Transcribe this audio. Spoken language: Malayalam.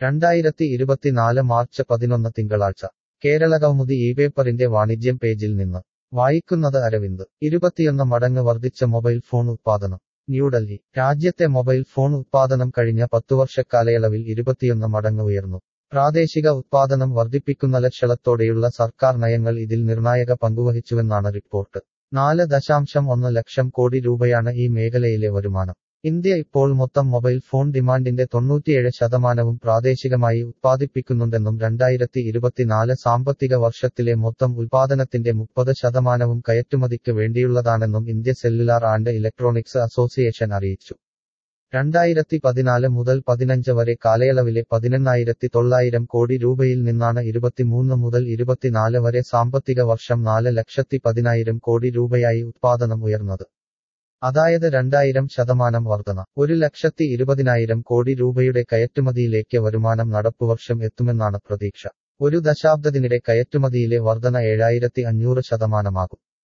2024 മാർച്ച് 11 തിങ്കളാഴ്ച കേരളകൗമുദി ഇപേപ്പറിന്റെ വാണിജ്യം പേജിൽ നിന്ന് വായിക്കുന്നത് അരവിന്ദ് 21 മടങ്ങ് വർദ്ധിച്ച മൊബൈൽ ഫോൺ ഉത്പാദനം ന്യൂഡൽഹി രാജ്യത്തെ മൊബൈൽ ഫോൺ ഉത്പാദനം കഴിഞ്ഞ 10 വർഷക്കാലയളവിൽ 21 മടങ്ങ് ഉയർന്നു പ്രാദേശിക ഉത്പാദനം വർദ്ധിപ്പിക്കുന്ന ലക്ഷ്യത്തോടെയുള്ള സർക്കാർ നയങ്ങൾ ഇതിൽ നിർണായക പങ്കുവഹിച്ചുവെന്നാണ് റിപ്പോർട്ട് 4.1 ലക്ഷം കോടി രൂപയാണ് ഈ മേഖലയിലെ വരുമാനം ഇന്ത്യ ഇപ്പോൾ മൊത്തം മൊബൈൽ ഫോൺ ഡിമാൻഡിന്റെ 97% പ്രാദേശികമായി ഉത്പാദിപ്പിക്കുന്നുണ്ടെന്നും 2024 സാമ്പത്തിക വർഷത്തിലെ മൊത്തം ഉത്പാദനത്തിന്റെ 30% കയറ്റുമതിക്ക് വേണ്ടിയുള്ളതാണെന്നും India cellular and electronics association അറിയിച്ചു 2014 മുതൽ 15 വരെ കാലയളവിലെ 18,900 കോടി രൂപയിൽ നിന്നാണ് 23 മുതൽ 24 വരെ സാമ്പത്തിക വർഷം 4,10,000 കോടി രൂപയായി ഉത്പാദനം ഉയർന്നത് അതായത് 2000% വർധന 1,20,000 കോടി രൂപയുടെ കയറ്റുമതിയിലേക്ക് വരുമാനം നടപ്പുവർഷം എത്തുമെന്നാണ് പ്രതീക്ഷ ഒരു ദശാബ്ദത്തിനിടെ കയറ്റുമതിയിലെ വർധന 7,500%.